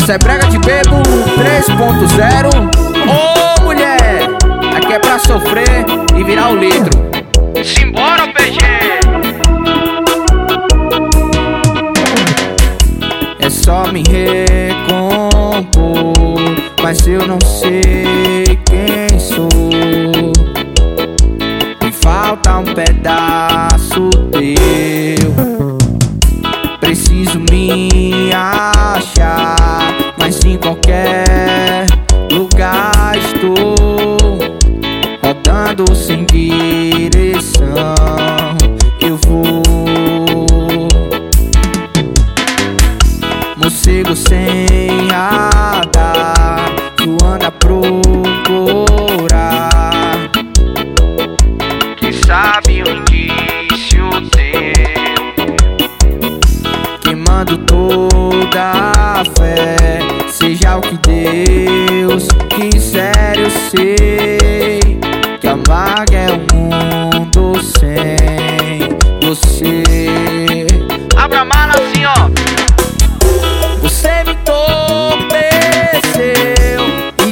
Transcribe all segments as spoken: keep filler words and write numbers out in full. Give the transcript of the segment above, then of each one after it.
Cê é brega de bebo três ponto zero. Ô mulher, aqui é pra sofrer e virar o litro. Simbora, P G! É só me recompor, mas eu não sei quem sou. Me falta um pedaço teu. Preciso me achar, mas em qualquer lugar estou rodando sem direção. Eu vou morcego sem radar, voando a procurar. Quem sabe um indício teu, queimando toda a fé. Seja o que Deus quiser, eu sei que amarga é um mundo sem você. abra a mala assim, ó. Você me entorpeceu e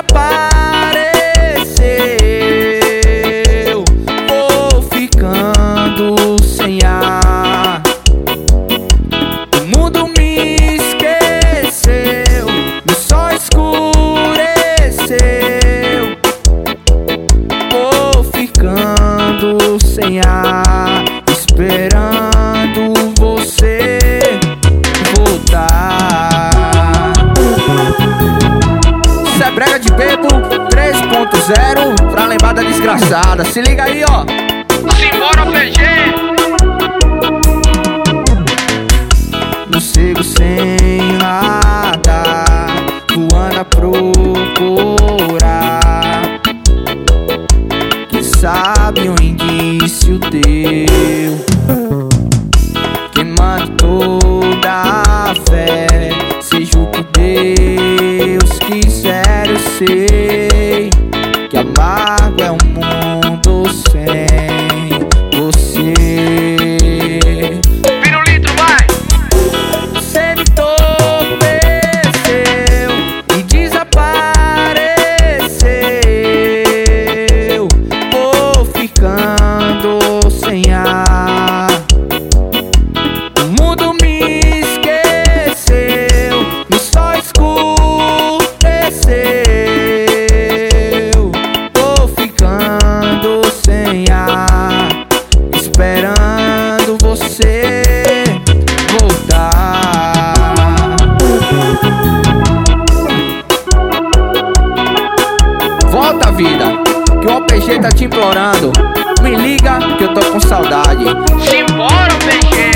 desapareceu. Vou ficando sem ar. O mundo me esqueceu, o sol escureceu. Vou ficando sem ar, esperando você voltar. Cê é brega de bebo três ponto zero, pra lembrar da desgraçada. Se liga aí, ó. Simbora, P G! Morcego sem radar, voando a procurar. Quem sabe um indício teu, queimando toda a fé. Seja o que Deus quiser, eu sei que amargo é um mundo sem você. Vira o litro, vai! Você me entorpeceu e desapareceu. Vou ficando sem ar. O mundo me esqueceu, no sol escureceu. Vou ficando sem ar, esperando você voltar. Volta, vida, que o O P G tá te implorando. Me liga que eu tô com saudade. Simbora, P G!